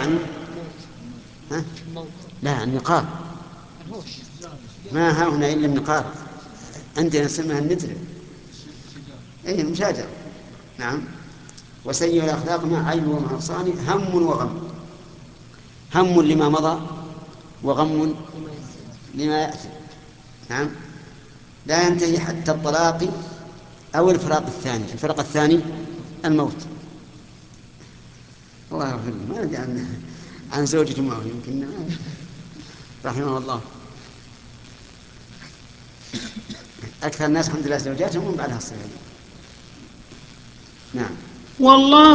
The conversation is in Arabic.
عن ها؟ لا، النقار. ما ها هنا إلا النقار، عندنا نسميها النترة. أي مشاجرة. نعم. وسيء الأخلاق مع عيب ونقصان هم وغم. هم لما مضى وغم لما يأتي. نعم. لا ينتهي حتى الطلاق أو الفراق الثاني. الفراق الثاني الموت. الله يغفر له. ما أدري عن زوجة معه يمكن رحمه الله. أكثر الناس الحمد لله زوجاتهم ومن بعدها الصغير. نعم. والله